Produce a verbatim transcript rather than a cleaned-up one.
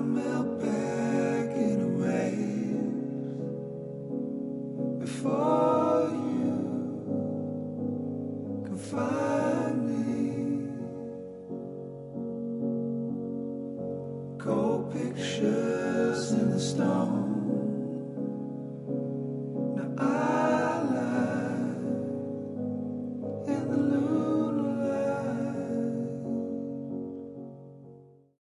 melt back in a wave before you can find me. Cold pictures in the stone.